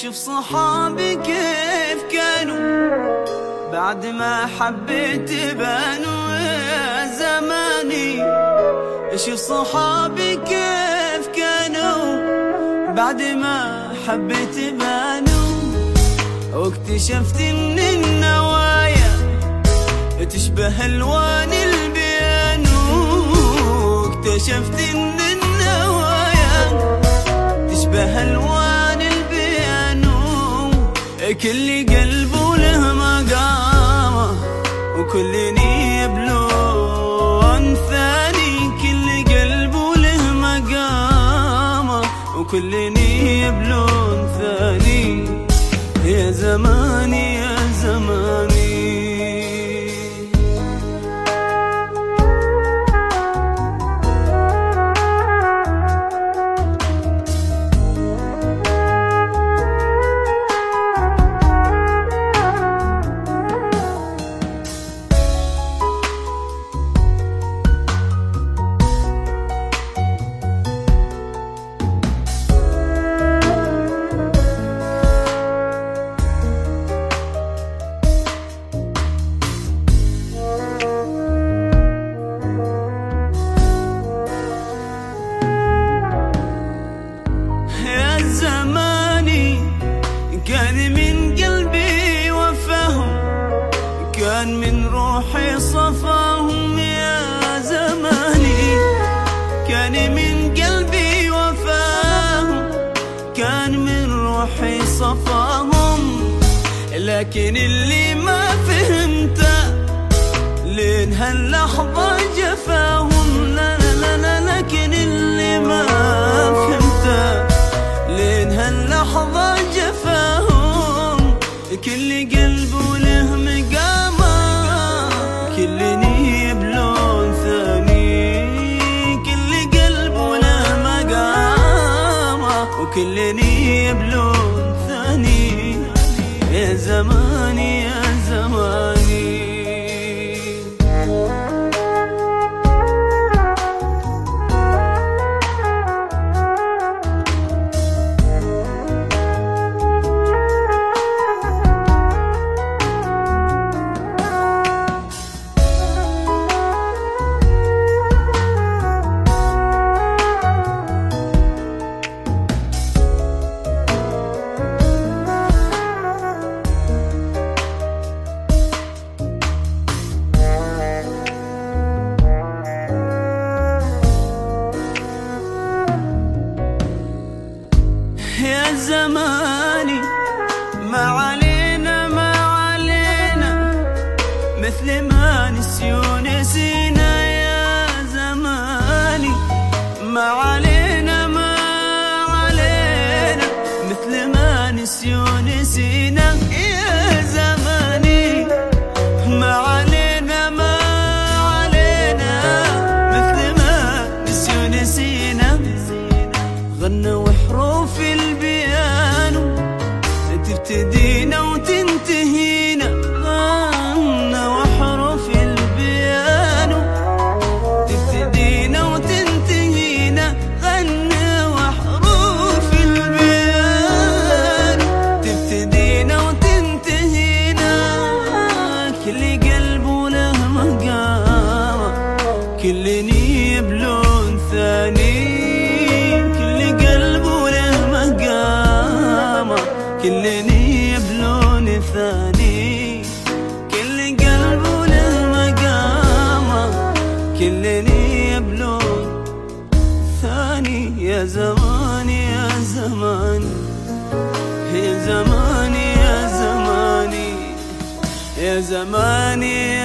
شوف صحابي كيف كانوا بعد ما حبيت بانوا يا زماني. شوف صحابي كيف كانوا بعد ما حبيت بانوا، واكتشفت ان النوايا تشبه الوان البيانو. اكتشفت ان النوايا تشبه الوان البيانو. كل قلبه له مقامه وكل نية بلون ثاني. كل قلبه له مقامه وكل نية بلون ثاني. يا زماني يا زماني. كان من قلبي وفاهم، كان من روحي صفاهم. يا زماني كان من قلبي وفاهم، كان من روحي صفاهم. لكن اللي ما فهمته لين هاللحظة جفاهم. لا لا لا لكن اللي ما فهمته لين هاللحظة جفاهم. كل قلبه له مقامه كل نية بلون ثاني. كل قلبه له مقامه وكل نية بلون ثاني. يا زماني يا زماني. يا زماني ما علينا ما علينا مثل ما نسيوا نسينا. يا زماني ما علينا ما علينا مثل ما نسيوا نسينا. يا زماني ما علينا ما علينا مثل ما نسيوا نسينا. غنوا حروف البيانو تبتدينا وتنتهينا. غنوا حروف البيانو تبتدينا وتنتهينا. غنوا حروف البيانو تبتدينا وتنتهينا. كل قلبه له مقامه كل نية بلون ثاني. كل نية بلون ثاني. كل قلبه له مقامه كل نية بلون ثاني. يا زماني يا زماني. يا زماني يا زماني. يا زماني